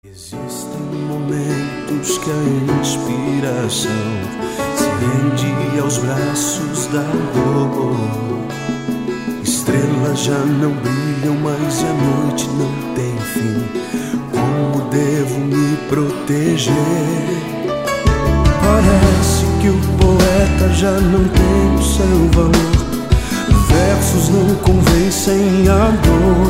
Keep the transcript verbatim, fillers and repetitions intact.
Existem momentos que a inspiração se rende aos braços da dor. Estrelas já não brilham mais e a noite não tem fim. Como devo me proteger? Parece que o poeta já não tem o seu valor. Versos não convencem a dor.